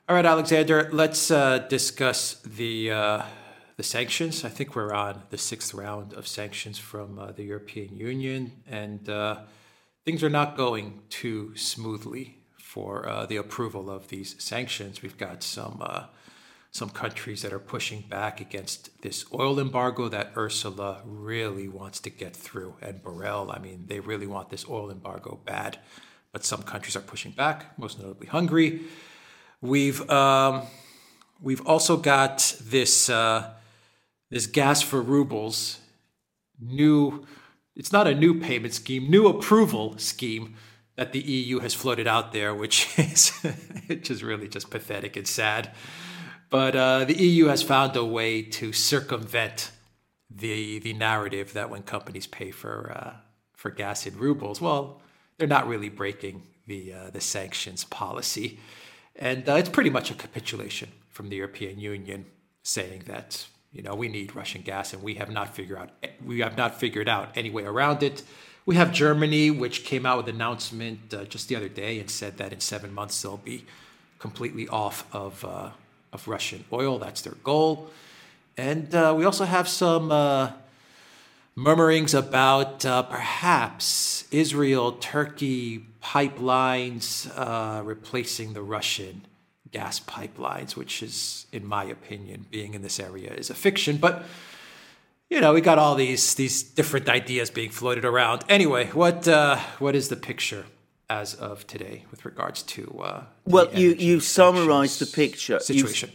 All right, Alexander, let's discuss the sanctions. I think we're on the sixth round of sanctions from the European Union, and things are not going too smoothly for the approval of these sanctions. We've got some countries that are pushing back against this oil embargo that Ursula really wants to get through, and Borrell. I mean, they really want this oil embargo bad, but some countries are pushing back, most notably Hungary. We've also got this gas for rubles new. It's not a new payment scheme, new approval scheme that the EU has floated out there, which is really just pathetic and sad. But the EU has found a way to circumvent the narrative that when companies pay for gas in rubles, well, they're not really breaking the sanctions policy. And it's pretty much a capitulation from the European Union saying that, we need Russian gas and we have not figured out any way around it. We have Germany, which came out with an announcement just the other day and said that in 7 months they'll be completely off of Russian oil. That's their goal. And we also have some murmurings about perhaps Israel-Turkey pipelines replacing the Russian gas pipelines, which is, in my opinion, being in this area is a fiction. But, we got all these different ideas being floated around. Anyway, what is the picture as of today with regards to well, you summarized the picture. Situation.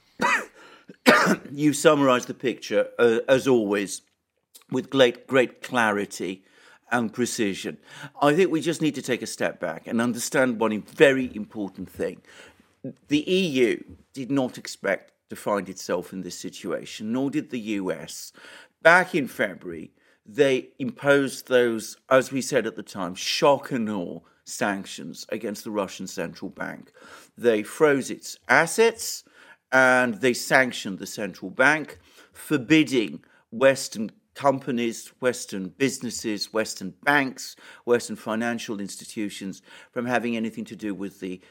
You summarized the picture, as always, with great clarity and precision. I think we just need to take a step back and understand one very important thing. The EU did not expect to find itself in this situation, nor did the US. Back in February, they imposed those, as we said at the time, shock and awe sanctions against the Russian central bank. They froze its assets and they sanctioned the central bank, forbidding Western companies, Western businesses, Western banks, Western financial institutions from having anything to do with the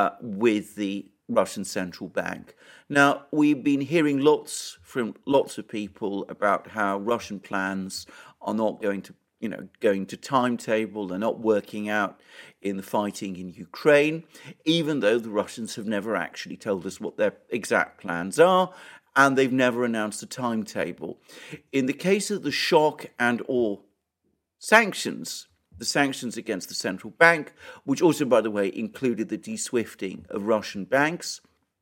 Russian central bank. Now, we've been hearing from lots of people about how Russian plans are not going to timetable, they're not working out in the fighting in Ukraine, even though the Russians have never actually told us what their exact plans are, and they've never announced a timetable. In the case of the shock and awe sanctions, the sanctions against the central bank, which also, by the way, included the de-SWIFTing of Russian banks,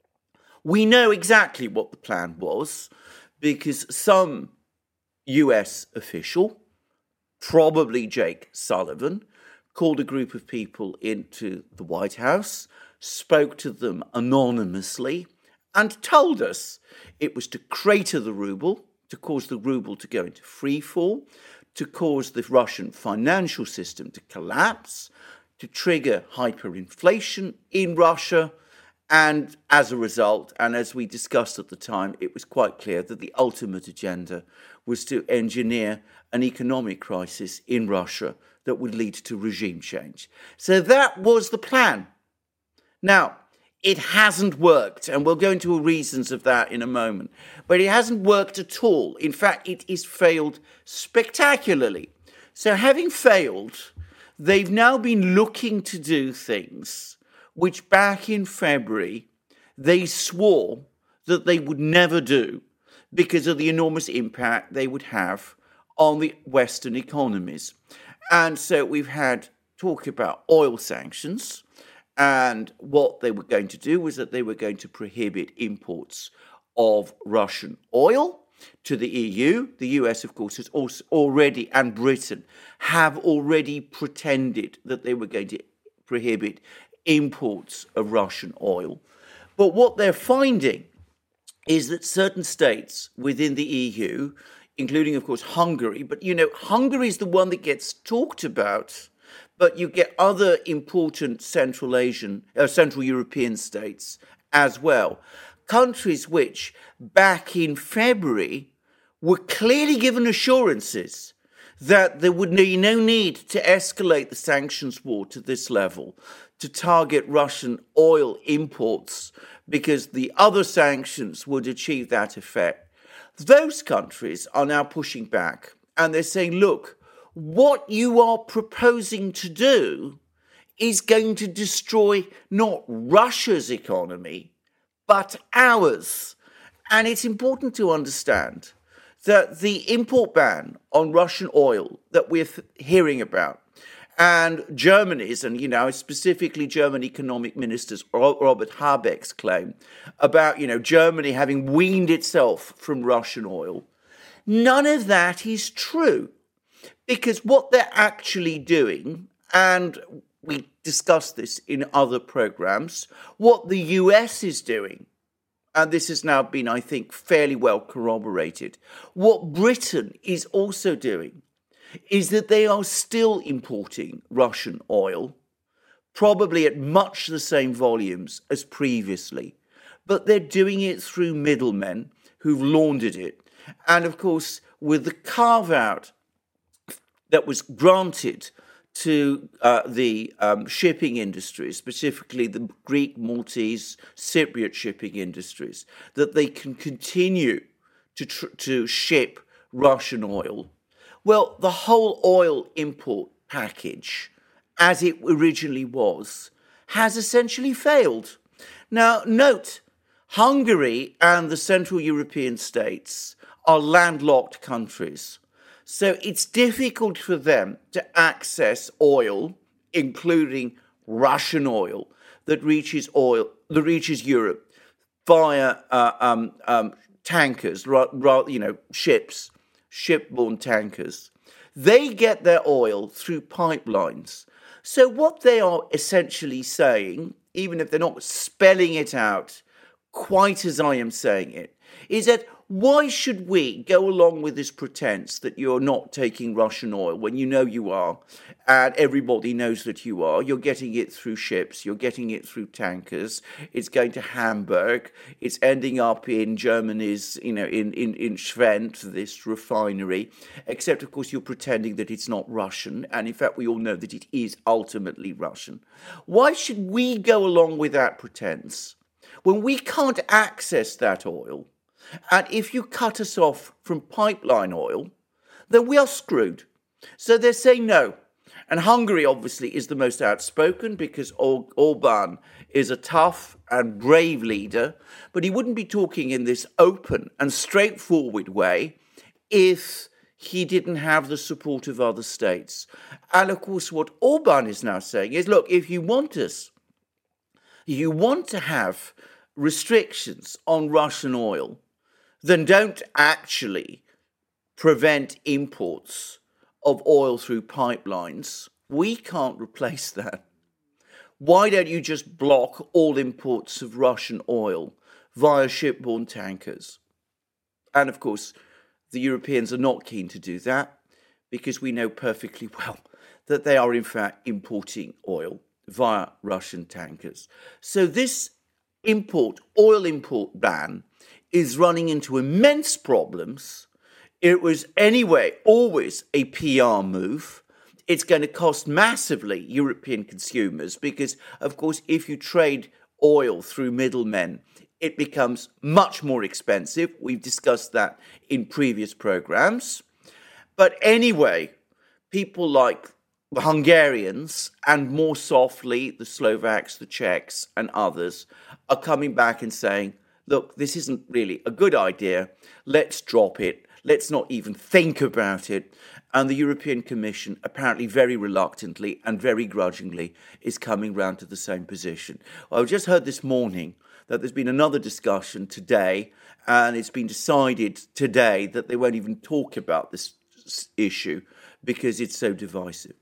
we know exactly what the plan was because some US official, probably Jake Sullivan, called a group of people into the White House, spoke to them anonymously, and told us it was to crater the ruble, to cause the ruble to go into free fall, to cause the Russian financial system to collapse, to trigger hyperinflation in Russia. And as a result, and as we discussed at the time, it was quite clear that the ultimate agenda was to engineer an economic crisis in Russia that would lead to regime change. So that was the plan. Now, it hasn't worked, and we'll go into reasons of that in a moment. But it hasn't worked at all. In fact, it has failed spectacularly. So having failed, they've now been looking to do things which back in February they swore that they would never do because of the enormous impact they would have on the Western economies. And so we've had talk about oil sanctions. And what they were going to do was that they were going to prohibit imports of Russian oil to the EU. The US, of course, has also already, and Britain, have already pretended that they were going to prohibit imports of Russian oil. But what they're finding is that certain states within the EU, including, of course, Hungary, but, Hungary is the one that gets talked about. But you get other important Central European states as well. Countries which, back in February, were clearly given assurances that there would be no need to escalate the sanctions war to this level, to target Russian oil imports because the other sanctions would achieve that effect. Those countries are now pushing back and they're saying, look, what you are proposing to do is going to destroy not Russia's economy, but ours. And it's important to understand that the import ban on Russian oil that we're hearing about, and Germany's, and specifically German economic minister's Robert Habeck's claim about Germany having weaned itself from Russian oil, none of that is true, because what they're actually doing, and we discussed this in other programs, what the US is doing, and this has now been, I think, fairly well corroborated, what Britain is also doing is that they are still importing Russian oil, probably at much the same volumes as previously, but they're doing it through middlemen who've laundered it. And of course, with the carve-out that was granted to the shipping industries, specifically the Greek, Maltese, Cypriot shipping industries, that they can continue to ship Russian oil. Well, the whole oil import package, as it originally was, has essentially failed. Now, note, Hungary and the Central European states are landlocked countries. So it's difficult for them to access oil, including Russian oil, that reaches Europe via tankers, ships, shipborne tankers. They get their oil through pipelines. So what they are essentially saying, even if they're not spelling it out quite as I am saying it, is that why should we go along with this pretense that you're not taking Russian oil when you know you are, and everybody knows that you are? You're getting it through ships, you're getting it through tankers, it's going to Hamburg, it's ending up in Germany's, in Schwendt, this refinery, except, of course, you're pretending that it's not Russian, and in fact, we all know that it is ultimately Russian. Why should we go along with that pretense when we can't access that oil? And if you cut us off from pipeline oil, then we are screwed. So they're saying no. And Hungary, obviously, is the most outspoken because Orbán is a tough and brave leader, but he wouldn't be talking in this open and straightforward way if he didn't have the support of other states. And, of course, what Orbán is now saying is, look, if you want to have restrictions on Russian oil, then don't actually prevent imports of oil through pipelines. We can't replace that. Why don't you just block all imports of Russian oil via shipborne tankers? And of course, the Europeans are not keen to do that because we know perfectly well that they are in fact importing oil via Russian tankers. So this oil import ban is running into immense problems. It was anyway always a PR move. It's going to cost massively European consumers because, of course, if you trade oil through middlemen, it becomes much more expensive. We've discussed that in previous programs. But anyway, people like the Hungarians and more softly the Slovaks, the Czechs and others are coming back and saying, look, this isn't really a good idea. Let's drop it. Let's not even think about it. And the European Commission, apparently very reluctantly and very grudgingly, is coming round to the same position. Well, I just heard this morning that there's been another discussion today, and it's been decided today that they won't even talk about this issue because it's so divisive.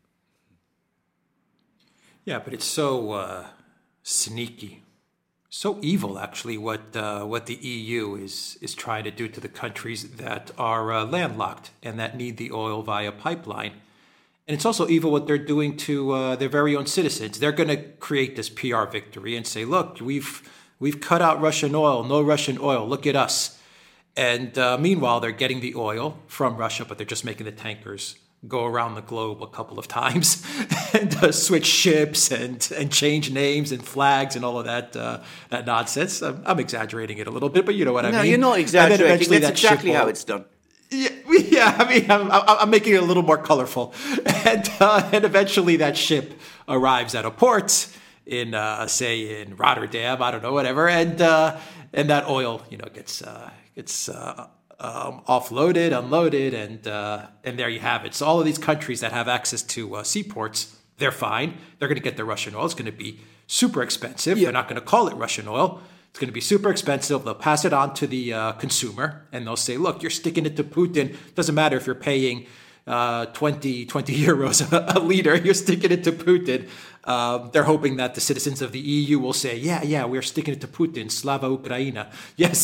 Yeah, but it's so sneaky. So evil, actually, what the EU is trying to do to the countries that are landlocked and that need the oil via pipeline. And it's also evil what they're doing to their very own citizens. They're going to create this PR victory and say, look, we've cut out Russian oil, no Russian oil, look at us. And meanwhile, they're getting the oil from Russia, but they're just making the tankers go around the globe a couple of times and switch ships and change names and flags and all of that nonsense. I'm exaggerating it a little bit, but you know what I mean. No, you're not exaggerating. That's exactly how it's done. Yeah. I mean, I'm making it a little more colorful, and eventually that ship arrives at a port in, say, in Rotterdam. I don't know, whatever, and that oil, gets offloaded, unloaded, and there you have it. So all of these countries that have access to seaports, they're fine. They're going to get their Russian oil. It's going to be super expensive. Yeah. They're not going to call it Russian oil. It's going to be super expensive. They'll pass it on to the consumer, and they'll say, look, you're sticking it to Putin. Doesn't matter if you're paying 20 euros a liter. You're sticking it to Putin. They're hoping that the citizens of the EU will say, yeah, we're sticking it to Putin. Slava Ukraina. Yes,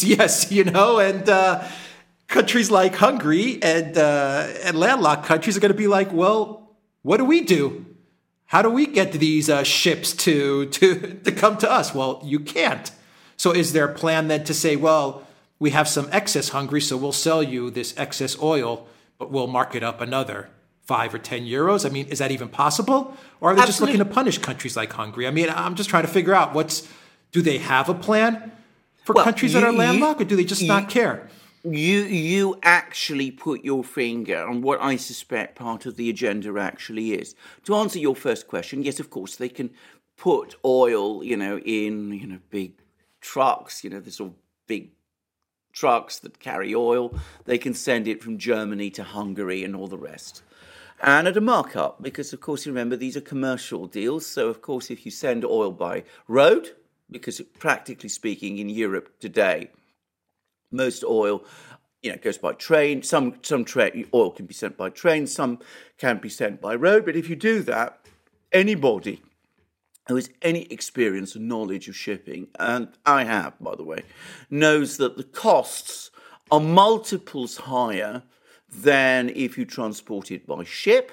and countries like Hungary and landlocked countries are going to be like, well, what do we do? How do we get these ships to come to us? Well, you can't. So is there a plan then to say, well, we have some excess Hungary, so we'll sell you this excess oil, but we'll mark it up another 5 or 10 euros? I mean, is that even possible? Or are they just looking to punish countries like Hungary? I mean, I'm just trying to figure out do they have a plan for countries that are landlocked, or do they just not care? You actually put your finger on what I suspect part of the agenda actually is. To answer your first question, yes, of course, they can put oil, in, big trucks, the sort of big trucks that carry oil. They can send it from Germany to Hungary and all the rest. And at a markup, because, of course, you remember, these are commercial deals. So, of course, if you send oil by road, because practically speaking in Europe today, most oil, goes by train. Some oil can be sent by train. Some can be sent by road. But if you do that, anybody who has any experience and knowledge of shipping, and I have, by the way, knows that the costs are multiples higher than if you transport it by ship.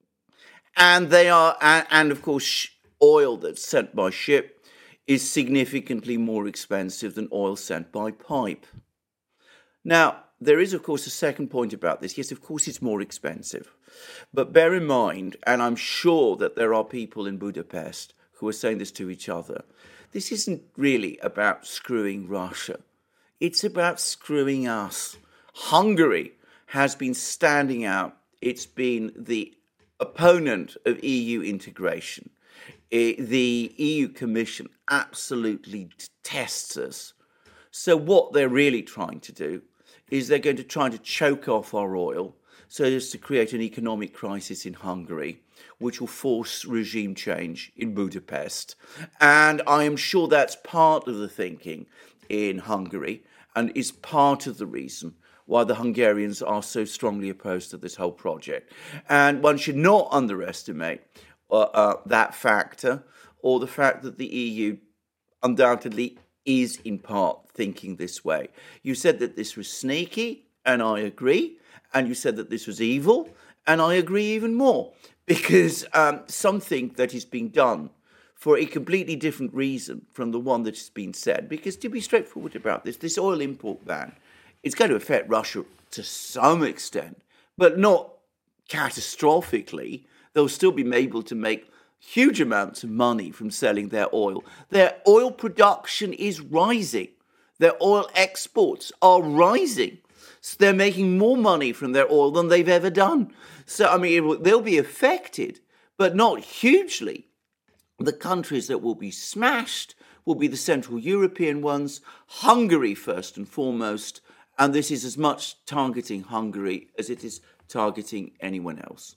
And of course, oil that's sent by ship is significantly more expensive than oil sent by pipe. Now, there is, of course, a second point about this. Yes, of course, it's more expensive. But bear in mind, and I'm sure that there are people in Budapest who are saying this to each other, this isn't really about screwing Russia. It's about screwing us. Hungary has been standing out. It's been the opponent of EU integration. The EU Commission absolutely detests us. So what they're really trying to do is they're going to try to choke off our oil so as to create an economic crisis in Hungary, which will force regime change in Budapest. And I am sure that's part of the thinking in Hungary and is part of the reason why the Hungarians are so strongly opposed to this whole project. And one should not underestimate that factor, or the fact that the EU undoubtedly is in part thinking this way. You said that this was sneaky, and I agree. And you said that this was evil, and I agree even more. Because something that is being done for a completely different reason from the one that has been said. Because to be straightforward about this oil import ban, it's going to affect Russia to some extent, but not catastrophically. They'll still be able to make huge amounts of money from selling their oil. Their oil production is rising. Their oil exports are rising. So they're making more money from their oil than they've ever done. So, I mean, they'll be affected, but not hugely. The countries that will be smashed will be the Central European ones, Hungary first and foremost, and this is as much targeting Hungary as it is targeting anyone else.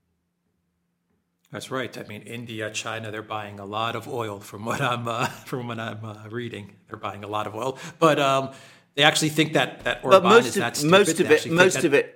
That's right. I mean, India, China, they're buying a lot of oil from what I'm reading. They're buying a lot of oil, but they actually think that Orban is that stupid.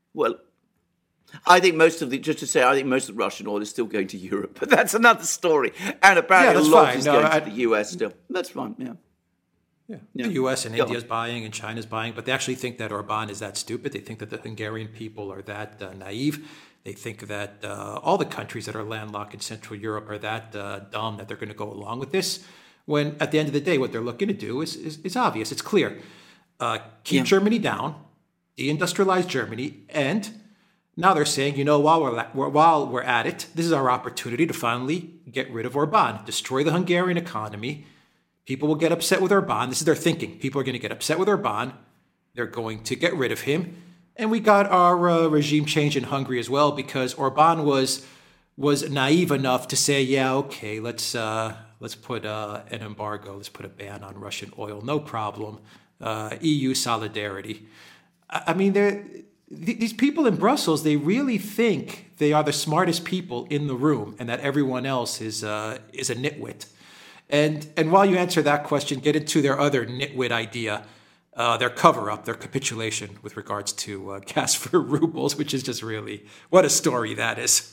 I think most of the Russian oil is still going to Europe, but that's another story. And apparently a lot is going to the US still. That's fine, yeah. The US and India is buying and China's buying, but they actually think that Orban is that stupid. They think that the Hungarian people are that naive. They think that all the countries that are landlocked in Central Europe are that dumb that they're going to go along with this, when at the end of the day, what they're looking to do is obvious. It's clear. Keep Germany down, deindustrialize Germany, and Now they're saying, while we're at it, this is our opportunity to finally get rid of Orban, destroy the Hungarian economy. People will get upset with Orban. This is their thinking. People are going to get upset with Orban. They're going to get rid of him. And we got our regime change in Hungary as well, because Orban was naive enough to say, yeah, okay, let's put an embargo, let's put a ban on Russian oil, no problem. EU solidarity. I mean, these people in Brussels, they really think they are the smartest people in the room, and that everyone else is a nitwit. And while you answer that question, get into their other nitwit idea, their cover-up, their capitulation with regards to gas for rubles, which is just really, what a story that is.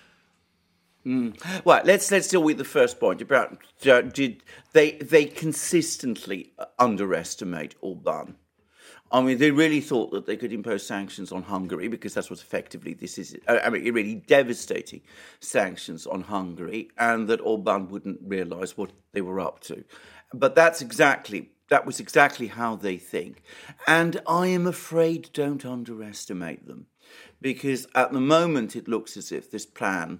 Well, let's deal with the first point about did they consistently underestimate Orban. I mean, they really thought that they could impose sanctions on Hungary, because that's what effectively this is. I mean, really devastating sanctions on Hungary, and that Orban wouldn't realise what they were up to. But that was exactly how they think. And I am afraid, don't underestimate them. Because at the moment it looks as if this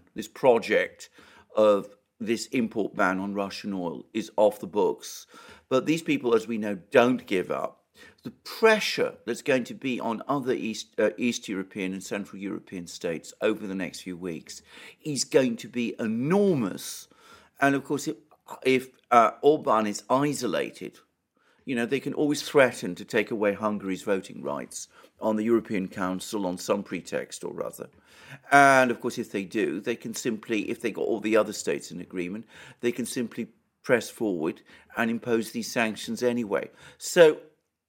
project of this import ban on Russian oil is off the books. But these people, as we know, don't give up. The pressure that's going to be on other East European and Central European states over the next few weeks is going to be enormous. And of course, if Orban is isolated, they can always threaten to take away Hungary's voting rights on the European Council on some pretext or other. And of course, if they do, they can simply, if they got all the other states in agreement, they can simply press forward and impose these sanctions anyway. So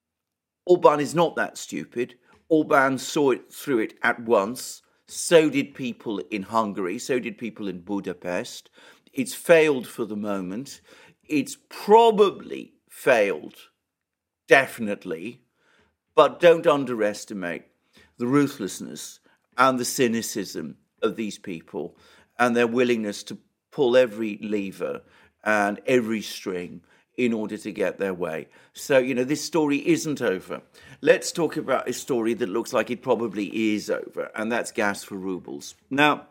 Orban is not that stupid. Orban saw it through it at once. So did people in Hungary. So did people in Budapest. It's failed for the moment. It's probably failed, definitely, but don't underestimate the ruthlessness and the cynicism of these people and their willingness to pull every lever and every string in order to get their way. So, this story isn't over. Let's talk about a story that looks like it probably is over, and that's gas for rubles. Now,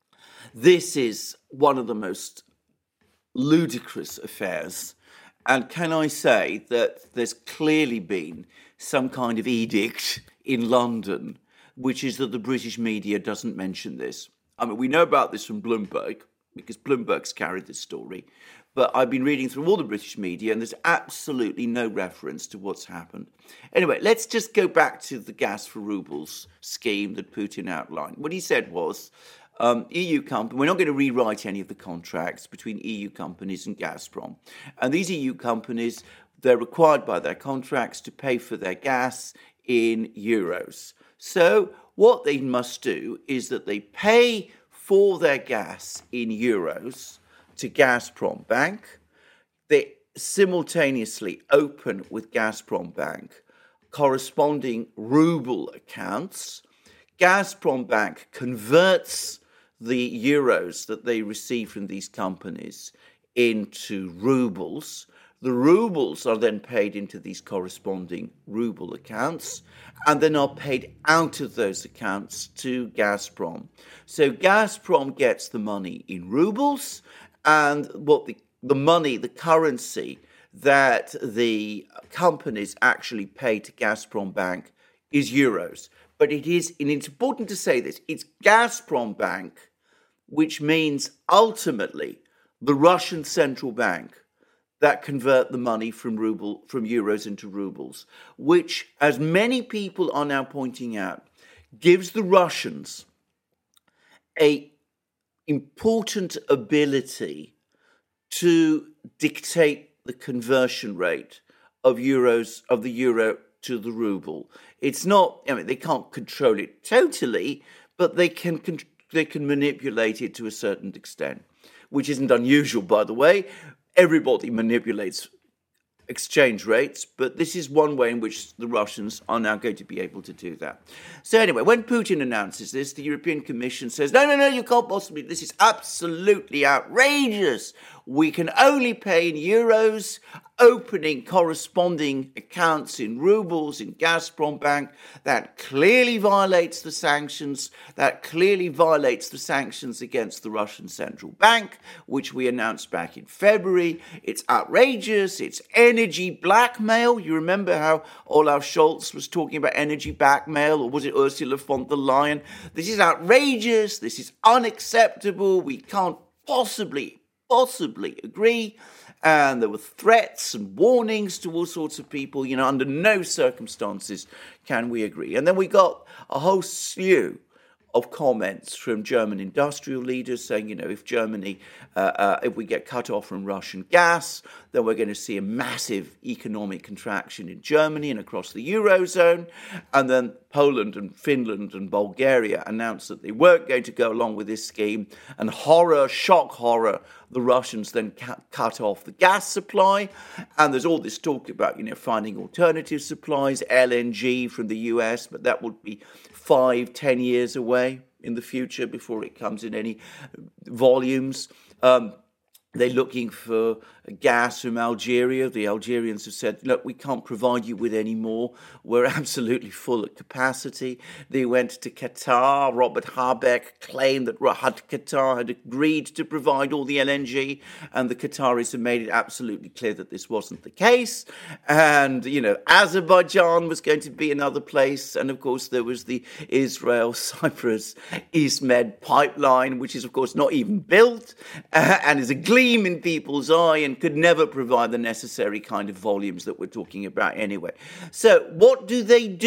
this is one of the most ludicrous affairs. And can I say that there's clearly been some kind of edict in London, which is that the British media doesn't mention this. I mean, we know about this from Bloomberg, because Bloomberg's carried this story. But I've been reading through all the British media, and there's absolutely no reference to what's happened. Anyway, let's just go back to the gas for rubles scheme that Putin outlined. What he said was, EU company, we're not going to rewrite any of the contracts between EU companies and Gazprom. And these EU companies, they're required by their contracts to pay for their gas in euros. So what they must do is that they pay for their gas in euros to Gazprom Bank. They simultaneously open with Gazprom Bank corresponding ruble accounts. Gazprom Bank converts the euros that they receive from these companies into rubles. The rubles are then paid into these corresponding ruble accounts and then are paid out of those accounts to Gazprom. So Gazprom gets the money in rubles, and what the money, the currency that the companies actually pay to Gazprom Bank is euros. But and it's important to say this, it's Gazprom Bank, which means ultimately the Russian central bank, that convert the money from euros into rubles, which, as many people are now pointing out, gives the Russians a important ability to dictate the conversion rate of the euro to the ruble. It's not, they can't control it totally, but they can manipulate it to a certain extent, which isn't unusual, by the way. Everybody manipulates exchange rates, but this is one way in which the Russians are now going to be able to do that. So anyway, when Putin announces this, the European Commission says, no, you can't possibly, this is absolutely outrageous. we can only pay in euros, opening corresponding accounts in rubles in Gazprombank. That clearly violates the sanctions. That clearly violates the sanctions against the Russian Central Bank, which we announced back in February. It's outrageous. It's energy blackmail. You remember how Olaf Scholz was talking about energy blackmail, or was it Ursula von der Leyen? This is outrageous. This is unacceptable. We can't possibly agree. And there were threats and warnings to all sorts of people. Under no circumstances can we agree. And then we got a whole slew of comments from German industrial leaders saying, if Germany, if we get cut off from Russian gas, then we're going to see a massive economic contraction in Germany and across the Eurozone. And then Poland and Finland and Bulgaria announced that they weren't going to go along with this scheme. And shock horror, the Russians then cut off the gas supply. And there's all this talk about, finding alternative supplies, LNG from the US, but that would be 5-10 years away in the future before it comes in any volumes. They're looking for gas from Algeria. The Algerians have said, look, we can't provide you with any more. We're absolutely full at capacity. They went to Qatar. Robert Habeck claimed that Qatar had agreed to provide all the LNG, and the Qataris have made it absolutely clear that this wasn't the case. And, Azerbaijan was going to be another place. And, of course, there was the Israel-Cyprus East Med pipeline, which is, of course, not even built and is a gleam in people's eye and could never provide the necessary kind of volumes that we're talking about anyway. So what do?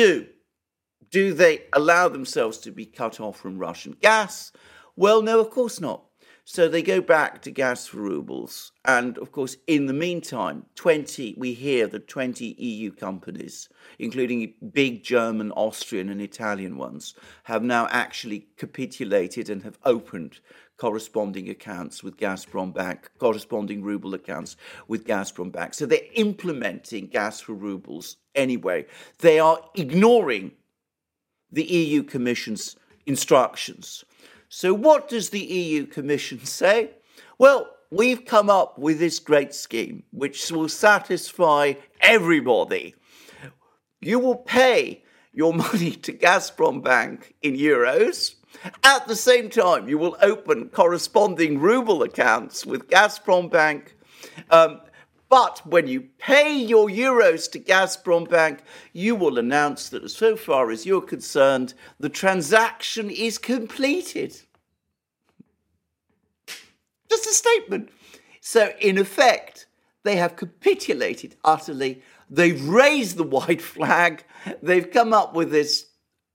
Do they allow themselves to be cut off from Russian gas? Well, no, of course not. So they go back to gas for rubles. And, of course, in the meantime, we hear that 20 EU companies, including big German, Austrian and Italian ones, have now actually capitulated and have opened corresponding accounts with Gazprombank, corresponding ruble accounts with Gazprombank. So they're implementing gas for rubles anyway. They are ignoring the EU Commission's instructions. So what does the EU Commission say? Well, we've come up with this great scheme which will satisfy everybody. You will pay your money to Gazprombank in euros. At the same time, you will open corresponding ruble accounts with Gazprombank. But when you pay your euros to Gazprombank, you will announce that so far as you're concerned, the transaction is completed. Just a statement. So, in effect, they have capitulated utterly. They've raised the white flag. They've come up with this,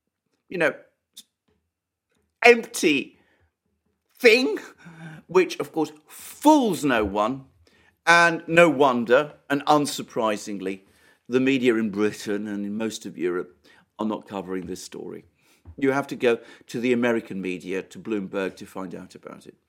empty thing, which, of course, fools no one. And no wonder, and unsurprisingly, the media in Britain and in most of Europe are not covering this story. You have to go to the American media, to Bloomberg, to find out about it.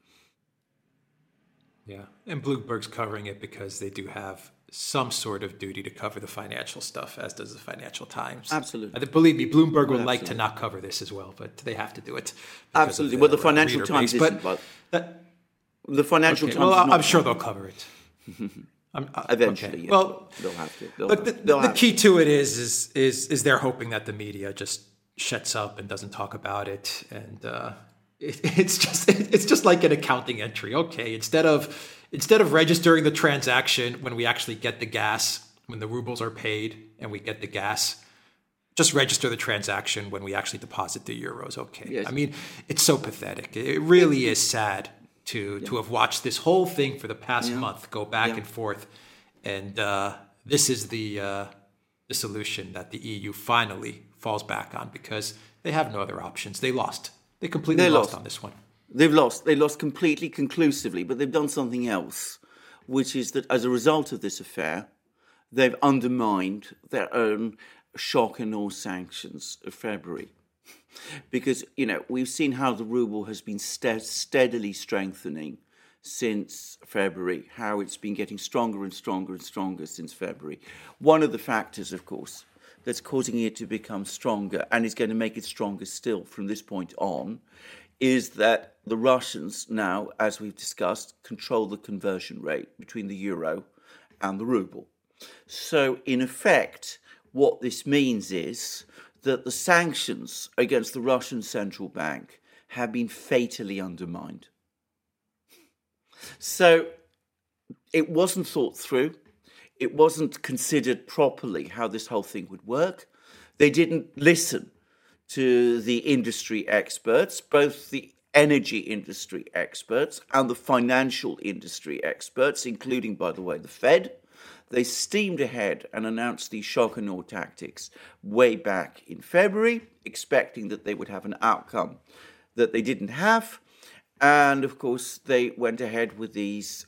Yeah, and Bloomberg's covering it because they do have some sort of duty to cover the financial stuff, as does the Financial Times. Absolutely. Believe me, Bloomberg would like to not cover this as well, but they have to do it. Absolutely. Well, the Financial Times isn't, but the Financial Times. Well, I'm sure they'll cover it. Eventually, okay. Yeah. Well, they'll have to. The key to it is they're hoping that the media just shuts up and doesn't talk about it, and it's just like an accounting entry. Okay, instead of registering the transaction when we actually get the gas, when the rubles are paid and we get the gas, just register the transaction when we actually deposit the euros. Okay, yes. I mean, it's so pathetic. It really is sad to have watched this whole thing for the past month go back and forth, and this is the solution that the EU finally falls back on because they have no other options. They lost. They completely lost on this one. They've lost. They lost completely, conclusively, but they've done something else, which is that as a result of this affair, they've undermined their own shock and awe sanctions of February. Because, we've seen how the ruble has been steadily strengthening since February, how it's been getting stronger and stronger and stronger since February. One of the factors, of course, that's causing it to become stronger and is going to make it stronger still from this point on is that the Russians now, as we've discussed, control the conversion rate between the euro and the ruble. So, in effect, what this means is that the sanctions against the Russian central bank have been fatally undermined. So, it wasn't thought through. It wasn't considered properly how this whole thing would work. They didn't listen to the industry experts, both the energy industry experts and the financial industry experts, including, by the way, the Fed. They steamed ahead and announced these shock and awe tactics way back in February, expecting that they would have an outcome that they didn't have. And, of course, they went ahead with these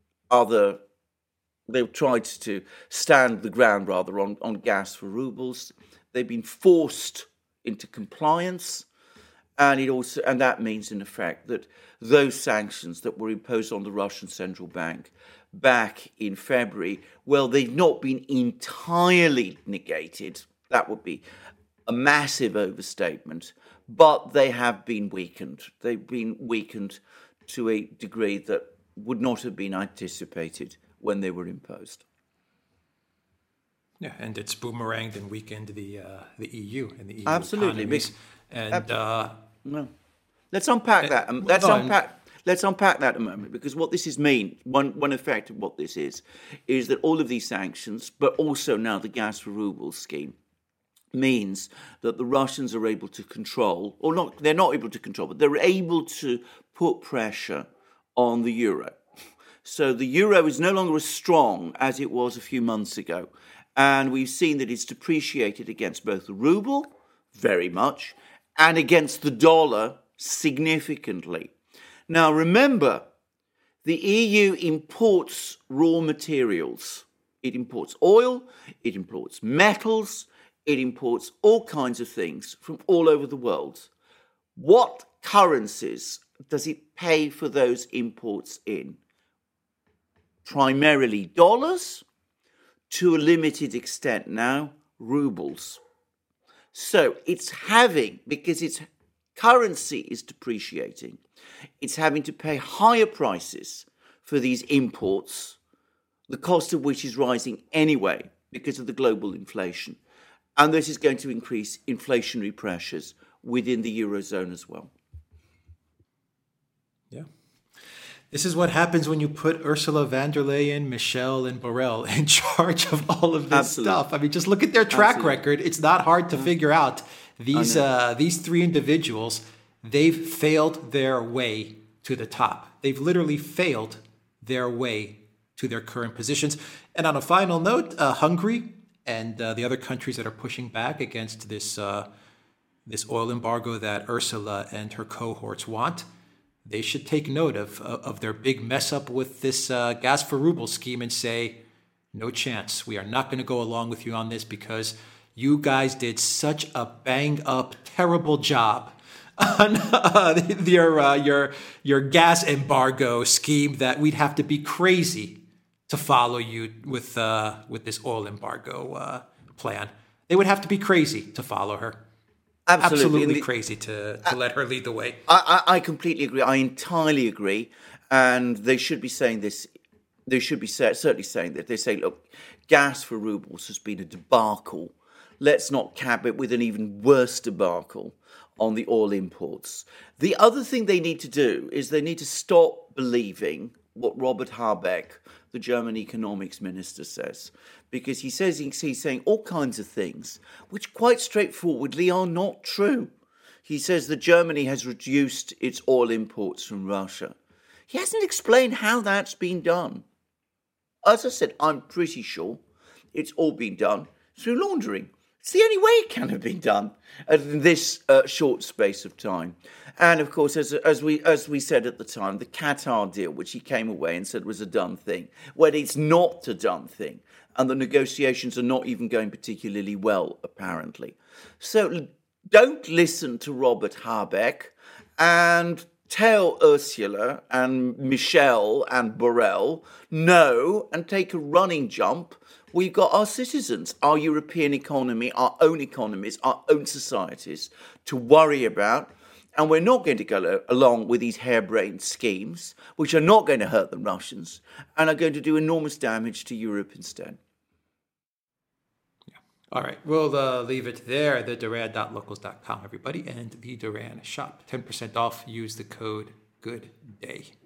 they tried to stand the ground, rather, on gas for rubles. They've been forced into compliance. And that means, in effect, that those sanctions that were imposed on the Russian central bank back in February, well, they've not been entirely negated. That would be a massive overstatement. But they have been weakened. They've been weakened to a degree that would not have been anticipated when they were imposed. Yeah, and it's boomeranged and weakened the EU and the EU Absolutely. economies. And no. Let's unpack that. Let's unpack that a moment, because what this one effect of what this is that all of these sanctions, but also now the gas for rubles scheme, means that the Russians are able to control, they're not able to control, but they're able to put pressure on the euro. So the euro is no longer as strong as it was a few months ago. And we've seen that it's depreciated against both the ruble, very much, and against the dollar, significantly. Now, remember, the EU imports raw materials. It imports oil, it imports metals, it imports all kinds of things from all over the world. What currencies does it pay for those imports in? Primarily dollars, to a limited extent now, rubles. So because its currency is depreciating, it's having to pay higher prices for these imports, the cost of which is rising anyway because of the global inflation. And this is going to increase inflationary pressures within the Eurozone as well. Yeah. This is what happens when you put Ursula von der Leyen, Michel, and Borrell in charge of all of this stuff. I mean, just look at their track record. It's not hard to figure out these three individuals. They've failed their way to the top. They've literally failed their way to their current positions. And on a final note, Hungary and the other countries that are pushing back against this oil embargo that Ursula and her cohorts want, they should take note of their big mess up with this gas for ruble scheme and say, no chance. We are not going to go along with you on this because you guys did such a bang-up, terrible job on your gas embargo scheme that we'd have to be crazy to follow you with this oil embargo plan. They would have to be crazy to follow her. Absolutely crazy to let her lead the way. I completely agree. I entirely agree. And they should be saying this. They should be certainly saying that. They say, look, gas for rubles has been a debacle. Let's not cap it with an even worse debacle on the oil imports. The other thing they need to do is they need to stop believing what Robert Habeck, the German economics minister, says. Because he's saying all kinds of things which quite straightforwardly are not true. He says that Germany has reduced its oil imports from Russia. He hasn't explained how that's been done. As I said, I'm pretty sure it's all been done through laundering. It's the only way it can have been done in this short space of time. And of course, as we said at the time, the Qatar deal, which he came away and said was a done thing, when it's not a done thing. And the negotiations are not even going particularly well, apparently. So don't listen to Robert Habeck and tell Ursula and Michel and Borrell no and take a running jump. We've got our citizens, our European economy, our own economies, our own societies to worry about. And we're not going to go along with these harebrained schemes, which are not going to hurt the Russians and are going to do enormous damage to Europe instead. Yeah. All right. We'll leave it there. The Duran.locals.com, everybody. And the Duran shop. 10% off. Use the code GOODDAY.